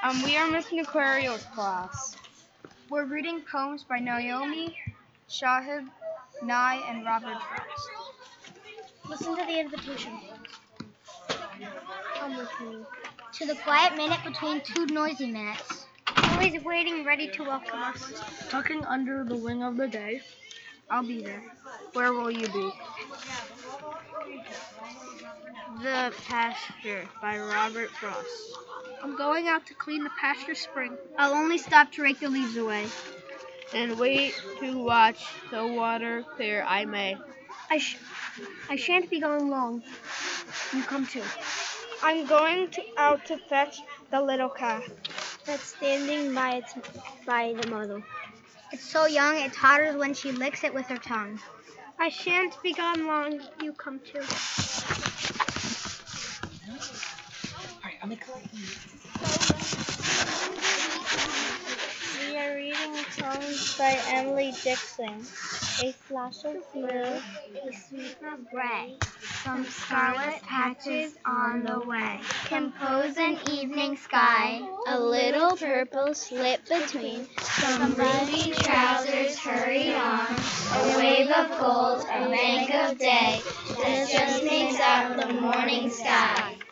We are Miss Aquarius class. We're reading poems by Naomi, Shahid, Nye, and Robert Frost. Listen to the invitation. Come with me to the quiet minute between two noisy minutes. Always waiting, ready to welcome us. Tucking under the wing of the day. I'll be there. Where will you be? The Pasture by Robert Frost. I'm going out to clean the pasture spring. I'll only stop to rake the leaves away. And wait to watch the water clear I may. I shan't be gone long. You come too. I'm going out to fetch the little calf that's standing by the mother. It's so young, it totters when she licks it with her tongue. I shan't be gone long. You come too. We are reading poems by Emily Dixon. A flash of blue, A sweep of gray, some scarlet patches on the way, compose an evening sky. A little purple slip between. Some ruby trousers hurried on, a wave of gold, a bank of day, that just makes up the morning sky.